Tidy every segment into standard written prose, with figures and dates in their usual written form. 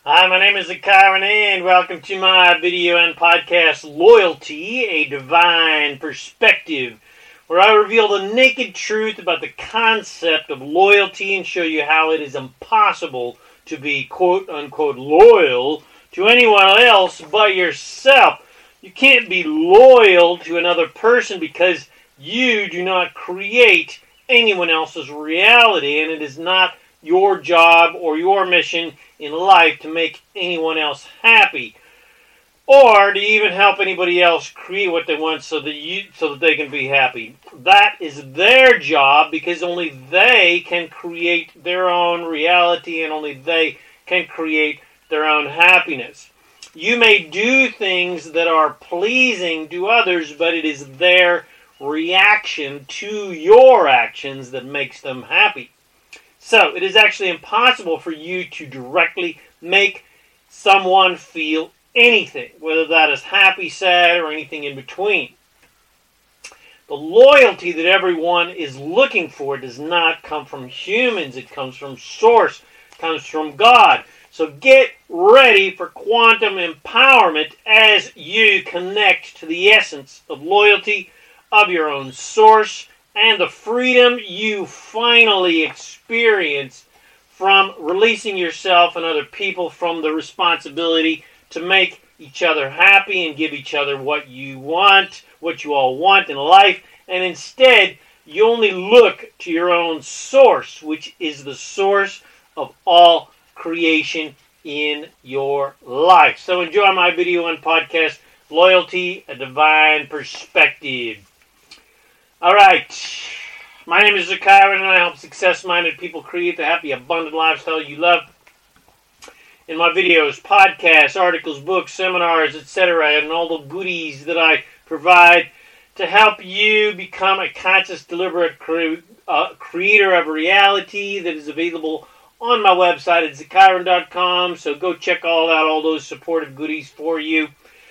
Hi, my name is Zakai Renee, and welcome to my video and podcast, Loyalty, a Divine Perspective, where I reveal the naked truth about the concept of loyalty and show you how it is impossible to be quote-unquote loyal to anyone else but yourself. You can't be loyal to another person because you do not create anyone else's reality, and it is not your job or your mission in life to make anyone else happy, or to even help anybody else create what they want so that they can be happy. That is their job, because only they can create their own reality and only they can create their own happiness. You may do things that are pleasing to others, but it is their reaction to your actions that makes them happy. So, it is actually impossible for you to directly make someone feel anything, whether that is happy, sad, or anything in between. The loyalty that everyone is looking for does not come from humans. It comes from Source. It comes from God. So get ready for quantum empowerment as you connect to the essence of loyalty, of your own source, and the freedom you finally experience from releasing yourself and other people from the responsibility to make each other happy and give each other what you want, what you all want in life, and instead you only look to your own source, which is the source of all creation in your life. So enjoy my video and podcast, Loyalty, a Divine Perspective. Alright, my name is Zakai, and I help success-minded people create the happy, abundant lifestyle you love. In my videos, podcasts, articles, books, seminars, etc., and all the goodies that I provide to help you become a conscious, deliberate creator of reality that is available on my website at zakairen.com. So go check all those supportive goodies for you.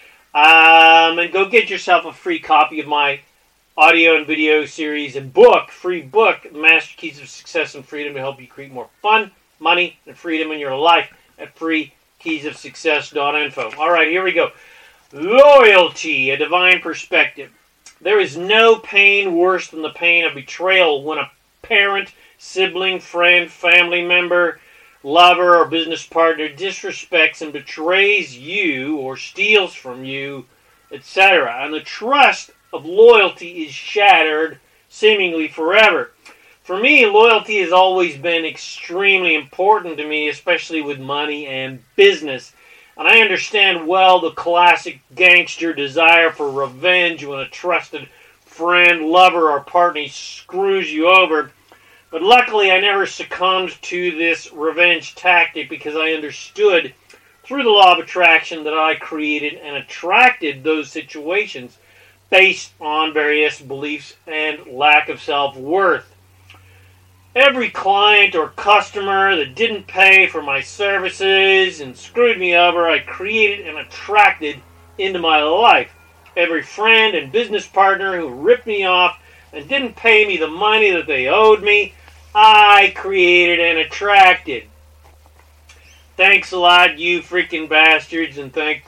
And go get yourself a free copy of my audio and video series and free book, Master Keys of Success and Freedom, to help you create more fun, money, and freedom in your life at freekeysofsuccess.info. Alright, here we go. Loyalty, a divine perspective. There is no pain worse than the pain of betrayal when a parent, sibling, friend, family member, lover, or business partner disrespects and betrays you or steals from you, etc. And the trust of loyalty is shattered seemingly forever. For me, loyalty has always been extremely important to me, especially with money and business. And I understand well the classic gangster desire for revenge when a trusted friend, lover, or partner screws you over. But luckily, I never succumbed to this revenge tactic because I understood through the law of attraction that I created and attracted those situations based on various beliefs and lack of self-worth. Every client or customer that didn't pay for my services and screwed me over, I created and attracted into my life. Every friend and business partner who ripped me off and didn't pay me the money that they owed me, I created and attracted. Thanks a lot, you freaking bastards, and thank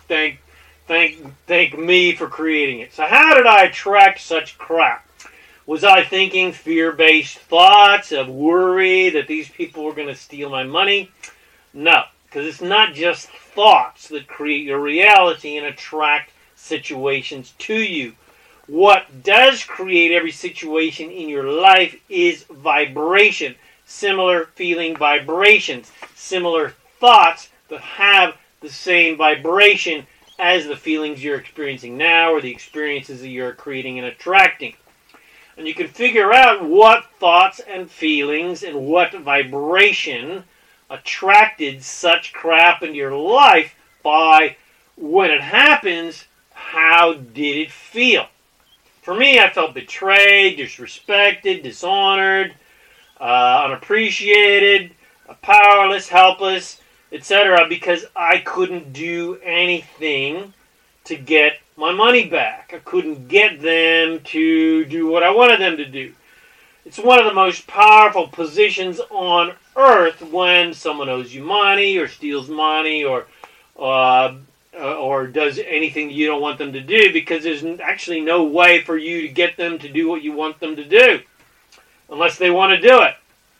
me for creating it. So how did I attract such crap? Was I thinking fear-based thoughts of worry that these people were going to steal my money? No, because it's not just thoughts that create your reality and attract situations to you. What does create every situation in your life is vibration, similar feeling vibrations, similar thoughts that have the same vibration as the feelings you're experiencing now or the experiences that you're creating and attracting. And you can figure out what thoughts and feelings and what vibration attracted such crap into your life by, when it happens, how did it feel? For me, I felt betrayed, disrespected, dishonored, unappreciated, powerless, helpless, etc., because I couldn't do anything to get my money back. I couldn't get them to do what I wanted them to do. It's one of the most powerful positions on earth when someone owes you money or steals money or does anything you don't want them to do, because there's actually no way for you to get them to do what you want them to do unless they want to do it.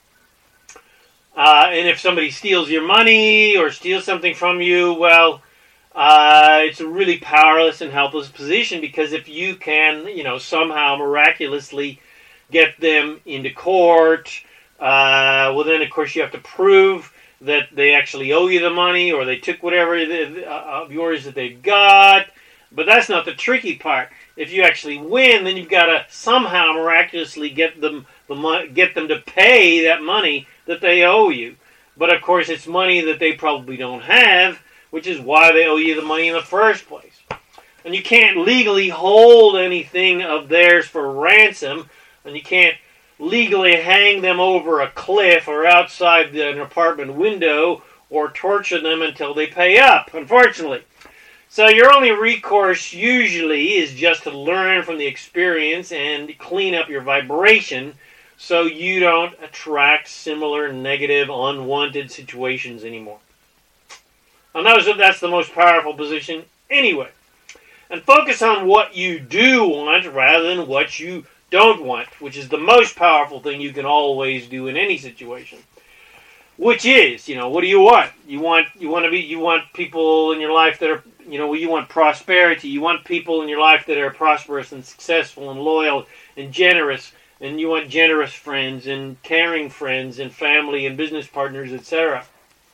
And if somebody steals your money or steals something from you, well, it's a really powerless and helpless position, because if you can, somehow miraculously get them into court, well, then of course you have to prove that they actually owe you the money, or they took whatever of yours that they've got. But that's not the tricky part. If you actually win, then you've got to somehow miraculously get them to pay that money that they owe you. But of course, it's money that they probably don't have, which is why they owe you the money in the first place. And you can't legally hold anything of theirs for ransom, and you can't legally hang them over a cliff or outside an apartment window or torture them until they pay up, unfortunately. So your only recourse usually is just to learn from the experience and clean up your vibration so you don't attract similar negative, unwanted situations anymore. And that's the most powerful position anyway. And focus on what you do want rather than what you don't want, which is the most powerful thing you can always do in any situation. Which is, what do you want? You want people in your life that are, you want prosperity. You want people in your life that are prosperous and successful and loyal and generous. And you want generous friends and caring friends and family and business partners, etc.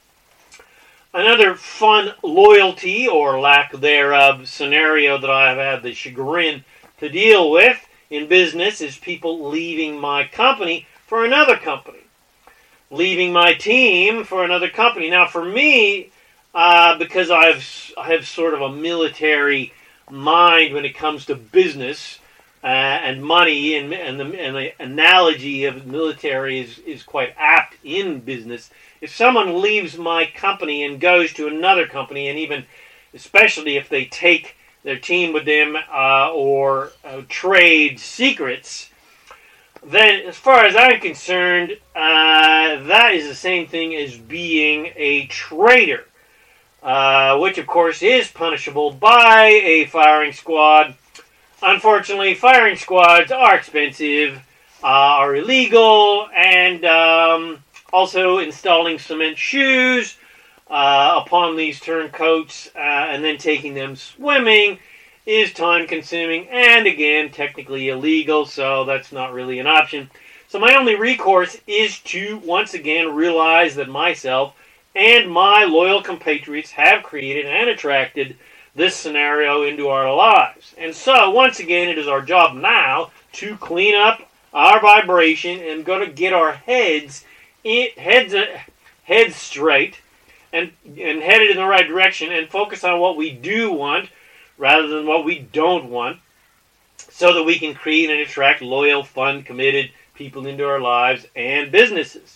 Another fun loyalty or lack thereof scenario that I have had the chagrin to deal with in business is people leaving my company for another company. Leaving my team for another company. Now, for me, because I have sort of a military mind when it comes to business and money, and the analogy of military is quite apt in business. If someone leaves my company and goes to another company, and even especially if they take their team with them or trade secrets, then as far as I'm concerned, that is the same thing as being a traitor, which of course is punishable by a firing squad. Unfortunately, firing squads are expensive, are illegal, and also installing cement shoes upon these turncoats and then taking them swimming is time-consuming and, again, technically illegal, so that's not really an option. So my only recourse is to, once again, realize that myself and my loyal compatriots have created and attracted this scenario into our lives. And so, once again, it is our job now to clean up our vibration and go to get our heads straight and headed in the right direction and focus on what we do want rather than what we don't want, so that we can create and attract loyal, fun, committed people into our lives and businesses.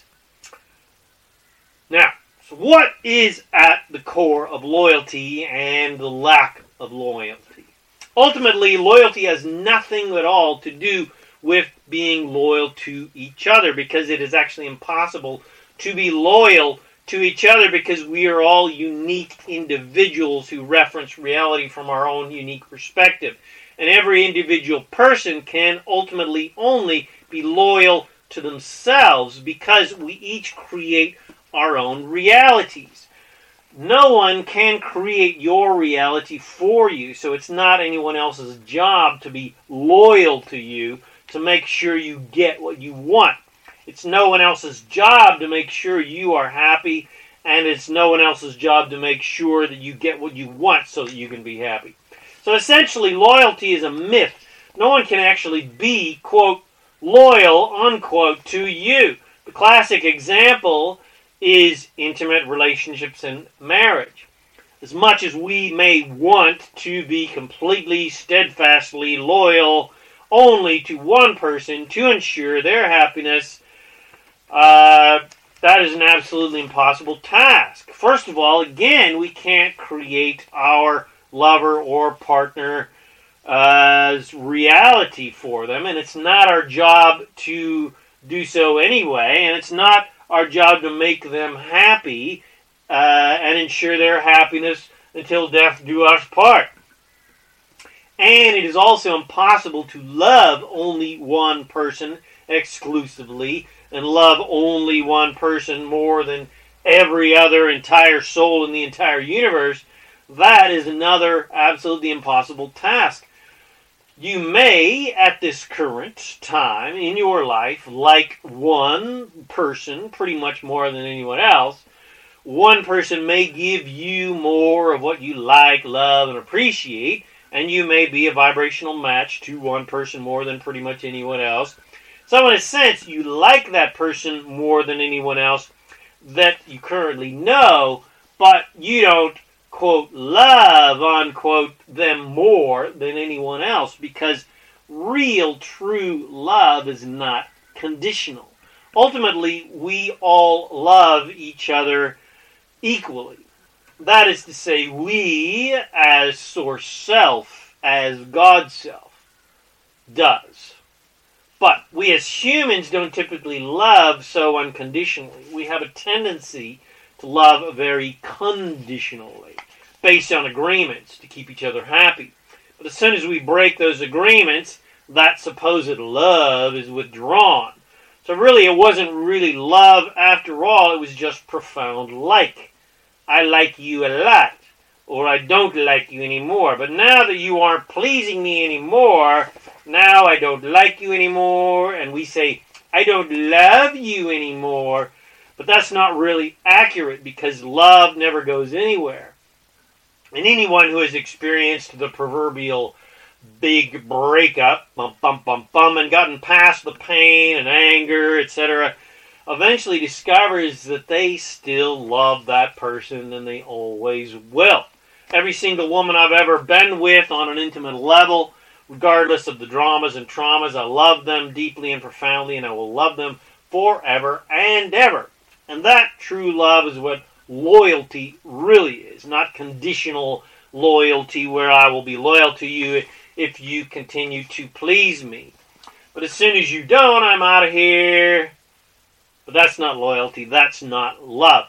Now, so what is at the core of loyalty and the lack of loyalty? Ultimately, loyalty has nothing at all to do with being loyal to each other, because it is actually impossible to be loyal to each other, because we are all unique individuals who reference reality from our own unique perspective. And every individual person can ultimately only be loyal to themselves, because we each create our own realities. No one can create your reality for you, so it's not anyone else's job to be loyal to you to make sure you get what you want. It's no one else's job to make sure you are happy, and it's no one else's job to make sure that you get what you want so that you can be happy. So essentially, loyalty is a myth. No one can actually be, quote, loyal, unquote, to you. The classic example is intimate relationships and marriage. As much as we may want to be completely, steadfastly loyal only to one person to ensure their happiness, that is an absolutely impossible task. First of all, again, we can't create our lover or partner as reality for them, and it's not our job to do so anyway, and it's not our job to make them happy and ensure their happiness until death do us part. And it is also impossible to love only one person exclusively and love only one person more than every other entire soul in the entire universe. That is another absolutely impossible task. You may, at this current time in your life, like one person pretty much more than anyone else. One person may give you more of what you like, love, and appreciate, and you may be a vibrational match to one person more than pretty much anyone else. So in a sense, you like that person more than anyone else that you currently know, but you don't, quote, love, unquote, them more than anyone else, because real, true love is not conditional. Ultimately, we all love each other equally. That is to say, we, as Source Self, as God Self, does. But we as humans don't typically love so unconditionally. We have a tendency to love very conditionally, based on agreements to keep each other happy. But as soon as we break those agreements, that supposed love is withdrawn. So really, it wasn't really love after all. It was just profound like. I like you a lot, or I don't like you anymore. But now that you aren't pleasing me anymore, now I don't like you anymore, and we say, I don't love you anymore. But that's not really accurate, because love never goes anywhere. And anyone who has experienced the proverbial big breakup, and gotten past the pain and anger, etc., eventually discovers that they still love that person, and they always will. Every single woman I've ever been with on an intimate level, regardless of the dramas and traumas, I love them deeply and profoundly, and I will love them forever and ever. And that true love is what loyalty really is, not conditional loyalty where I will be loyal to you if you continue to please me. But as soon as you don't, I'm out of here. But that's not loyalty. That's not love.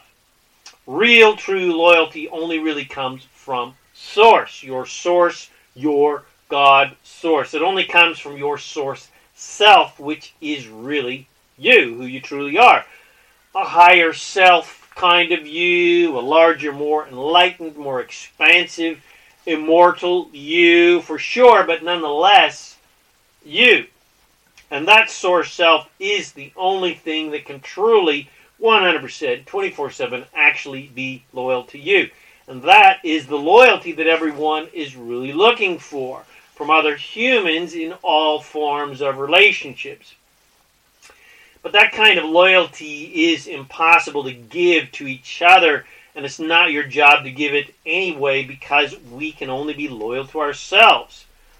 Real, true loyalty only really comes from Source. Your Source, your God Source. It only comes from your Source Self, which is really you, who you truly are. A higher self kind of you, a larger, more enlightened, more expansive, immortal you, for sure, but nonetheless, you. And that Source Self is the only thing that can truly, 100%, 24/7, actually be loyal to you. And that is the loyalty that everyone is really looking for from other humans in all forms of relationships. But that kind of loyalty is impossible to give to each other, and it's not your job to give it anyway, because we can only be loyal to ourselves.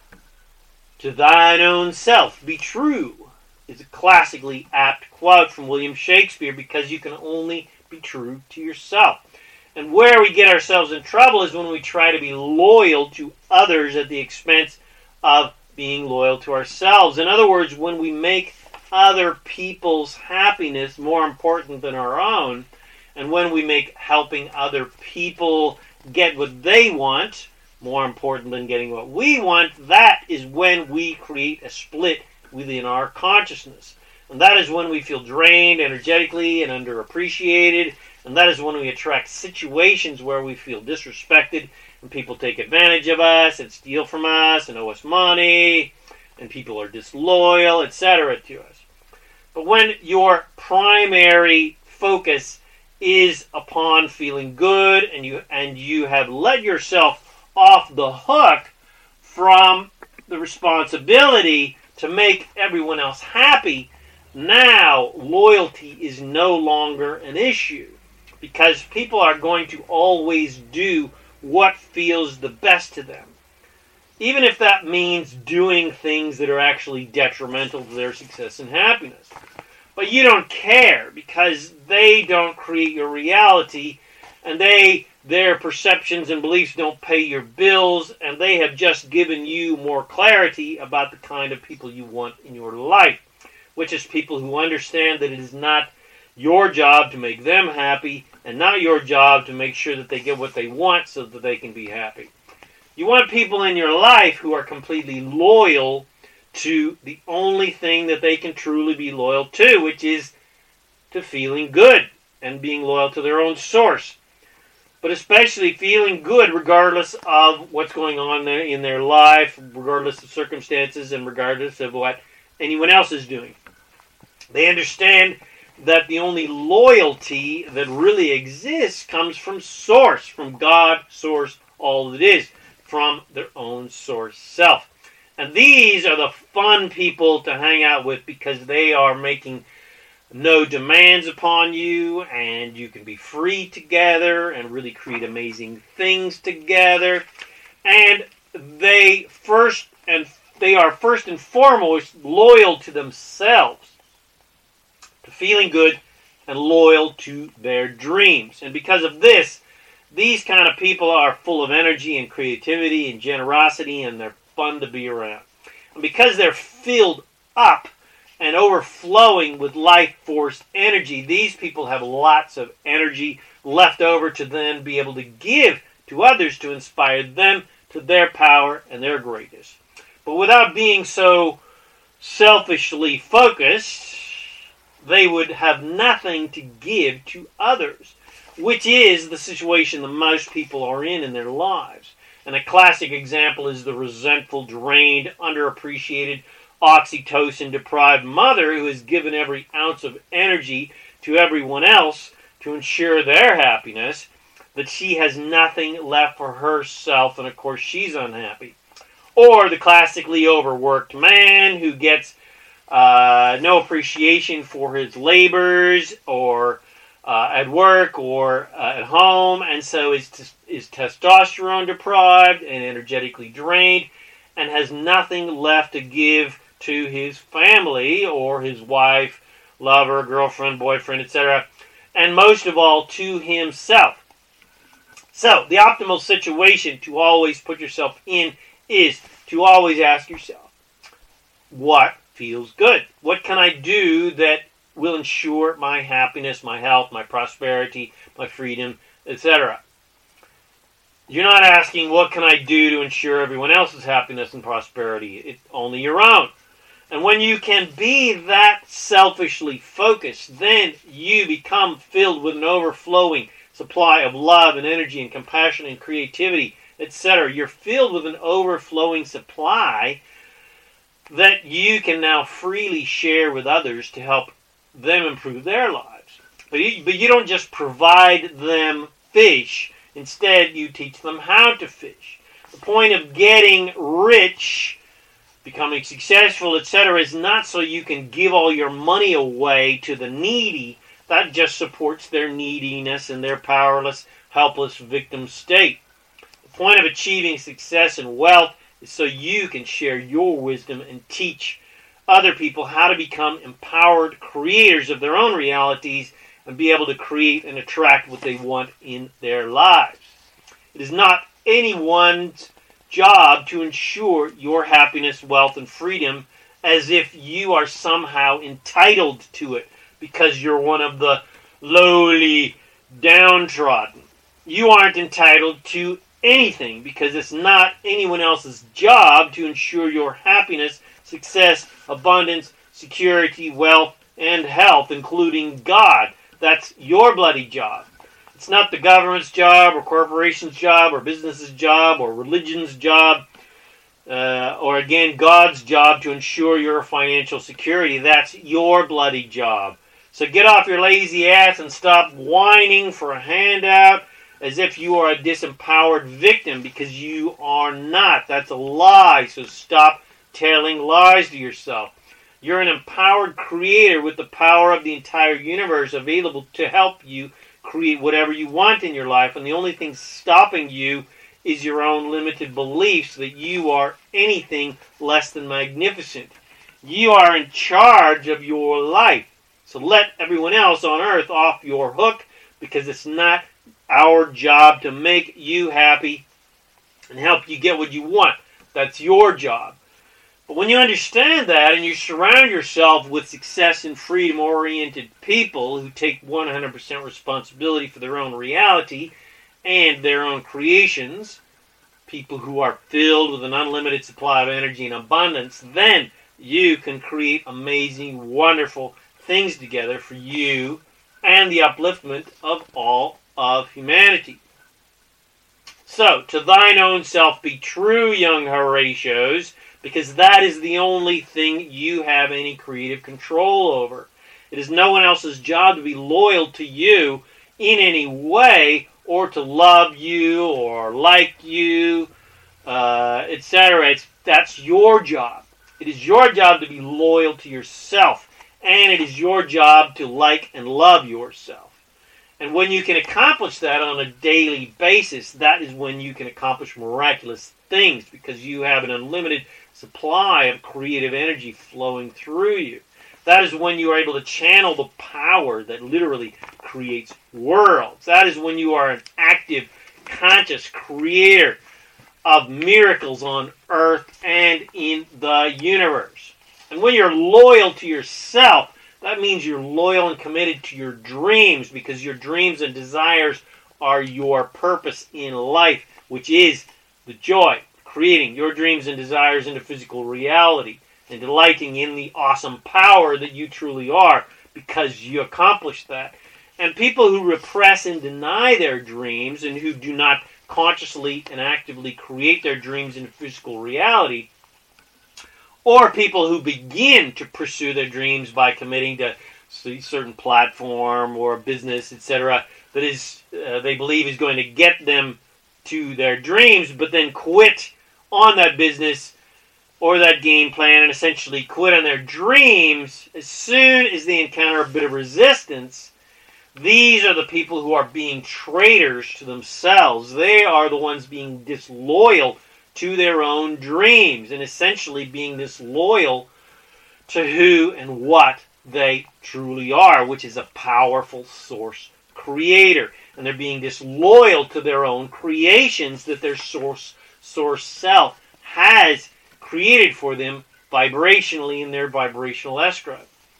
To thine own self be true is a classically apt quote from William Shakespeare, because you can only be true to yourself. And where we get ourselves in trouble is when we try to be loyal to others at the expense of being loyal to ourselves. In other words, when we make other people's happiness more important than our own, and when we make helping other people get what they want more important than getting what we want, that is when we create a split within our consciousness. And that is when we feel drained energetically and underappreciated, and that is when we attract situations where we feel disrespected, and people take advantage of us and steal from us and owe us money, and people are disloyal, etc. to us. But when your primary focus is upon feeling good, and you have let yourself off the hook from the responsibility to make everyone else happy, now loyalty is no longer an issue, because people are going to always do what feels the best to them, even if that means doing things that are actually detrimental to their success and happiness. But you don't care, because they don't create your reality, and their perceptions and beliefs don't pay your bills, and they have just given you more clarity about the kind of people you want in your life, which is people who understand that it is not your job to make them happy, and not your job to make sure that they get what they want so that they can be happy. You want people in your life who are completely loyal to the only thing that they can truly be loyal to, which is to feeling good and being loyal to their own source. But especially feeling good regardless of what's going on in their life, regardless of circumstances, and regardless of what anyone else is doing. They understand that the only loyalty that really exists comes from source, from God, source, all that is, from their own source self. And these are the fun people to hang out with because they are making no demands upon you, and you can be free together and really create amazing things together. And they are first and foremost loyal to themselves, to feeling good, and loyal to their dreams. And because of this, these kind of people are full of energy and creativity and generosity, and they're fun to be around. And because they're filled up and overflowing with life force energy, these people have lots of energy left over to then be able to give to others to inspire them to their power and their greatness. But without being so selfishly focused, they would have nothing to give to others, which is the situation that most people are in their lives. And a classic example is the resentful, drained, underappreciated, oxytocin-deprived mother who has given every ounce of energy to everyone else to ensure their happiness, that she has nothing left for herself, and of course she's unhappy. Or the classically overworked man who gets no appreciation for his labors, or at work, or at home, and so is testosterone deprived and energetically drained, and has nothing left to give to his family, or his wife, lover, girlfriend, boyfriend, etc., and most of all to himself. So, the optimal situation to always put yourself in is to always ask yourself, what feels good? What can I do that will ensure my happiness, my health, my prosperity, my freedom, etc.? You're not asking, what can I do to ensure everyone else's happiness and prosperity? It's only your own. And when you can be that selfishly focused, then you become filled with an overflowing supply of love and energy and compassion and creativity, etc. You're filled with an overflowing supply that you can now freely share with others to help them improve their lives. But you don't just provide them fish. Instead, you teach them how to fish. The point of getting rich, becoming successful, etc., is not so you can give all your money away to the needy. That just supports their neediness and their powerless, helpless victim state. The point of achieving success and wealth is so you can share your wisdom and teach other people how to become empowered creators of their own realities and be able to create and attract what they want in their lives. It is not anyone's job to ensure your happiness, wealth, and freedom as if you are somehow entitled to it because you're one of the lowly downtrodden. You aren't entitled to anything because it's not anyone else's job to ensure your happiness, success, abundance, security, wealth, and health, including God. That's your bloody job. It's not the government's job, or corporation's job, or business's job, or religion's job, or again, God's job to ensure your financial security. That's your bloody job. So get off your lazy ass and stop whining for a handout as if you are a disempowered victim, because you are not. That's a lie, so stop telling lies to yourself. You're an empowered creator with the power of the entire universe available to help you create whatever you want in your life, and the only thing stopping you is your own limited beliefs that you are anything less than magnificent. You are in charge of your life, so let everyone else on earth off your hook, because it's not our job to make you happy and help you get what you want. That's your job. But when you understand that and you surround yourself with success and freedom-oriented people who take 100% responsibility for their own reality and their own creations, people who are filled with an unlimited supply of energy and abundance, then you can create amazing, wonderful things together for you and the upliftment of all of humanity. So, to thine own self be true, young Horatios, because that is the only thing you have any creative control over. It is no one else's job to be loyal to you in any way, or to love you, or like you, etc. That's your job. It is your job to be loyal to yourself, and it is your job to like and love yourself. And when you can accomplish that on a daily basis, that is when you can accomplish miraculous things, because you have an unlimited supply of creative energy flowing through you. That is when you are able to channel the power that literally creates worlds. That is when you are an active, conscious creator of miracles on earth and in the universe. And when you're loyal to yourself, that means you're loyal and committed to your dreams, because your dreams and desires are your purpose in life, which is the joy of creating your dreams and desires into physical reality and delighting in the awesome power that you truly are, because you accomplished that. And people who repress and deny their dreams and who do not consciously and actively create their dreams into physical reality, or people who begin to pursue their dreams by committing to a certain platform or business, etc., that is they believe is going to get them to their dreams, but then quit on that business or that game plan and essentially quit on their dreams as soon as they encounter a bit of resistance. These are the people who are being traitors to themselves. They are the ones being disloyal to their own dreams, and essentially being disloyal to who and what they truly are, which is a powerful source creator. And they're being disloyal to their own creations that their source self has created for them vibrationally in their vibrational escrow.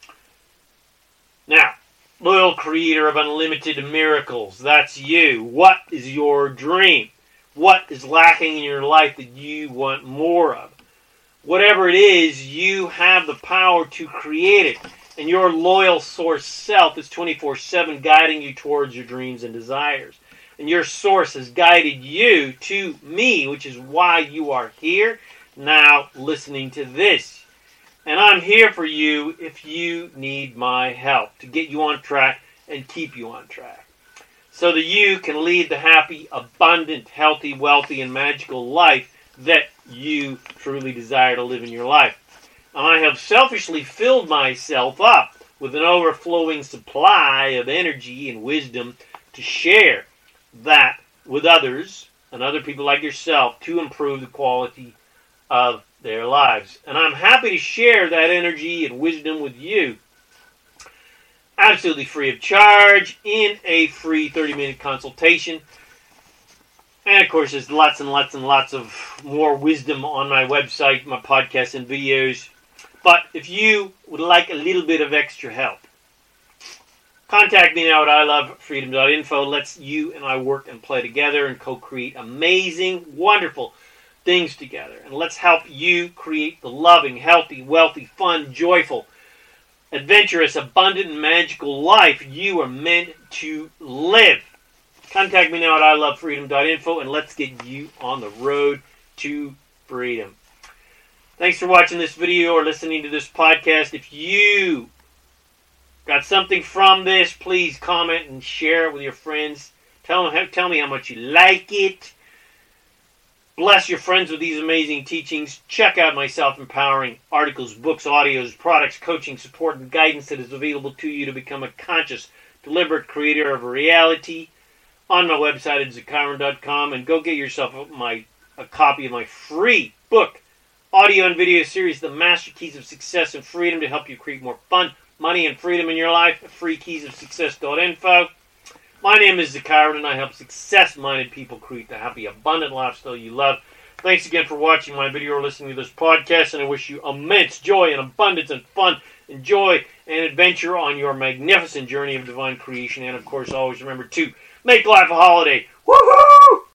Now, loyal creator of unlimited miracles, that's you. What is your dream? What is lacking in your life that you want more of? Whatever it is, you have the power to create it. And your loyal source self is 24/7 guiding you towards your dreams and desires. And your source has guided you to me, which is why you are here now listening to this. And I'm here for you if you need my help to get you on track and keep you on track, so that you can lead the happy, abundant, healthy, wealthy, and magical life that you truly desire to live in your life. And I have selfishly filled myself up with an overflowing supply of energy and wisdom to share that with others and other people like yourself to improve the quality of their lives. And I'm happy to share that energy and wisdom with you absolutely free of charge in a free 30-minute consultation. And of course, there's lots and lots and lots of more wisdom on my website, my podcasts and videos. But if you would like a little bit of extra help, contact me now at ilovefreedom.info. Let's you and I work and play together and co-create amazing, wonderful things together. And let's help you create the loving, healthy, wealthy, fun, joyful, adventurous, abundant, and magical life you are meant to live. Contact me now at ilovefreedom.info, and let's get you on the road to freedom. Thanks for watching this video or listening to this podcast. If you got something from this, please comment and share it with your friends. Tell me how much you like it. Bless your friends with these amazing teachings. Check out my self-empowering articles, books, audios, products, coaching, support, and guidance that is available to you to become a conscious, deliberate creator of reality on my website at zakaron.com. And go get yourself a copy of my free book, audio and video series, The Master Keys of Success and Freedom, to help you create more fun, money, and freedom in your life. freekeysofsuccess.info. My name is Zakaron, and I help success-minded people create the happy, abundant lifestyle you love Thanks again for watching my video or listening to this podcast, and I wish you immense joy and abundance and fun and joy and adventure on your magnificent journey of divine creation. And, of course, always remember to make life a holiday. Woohoo!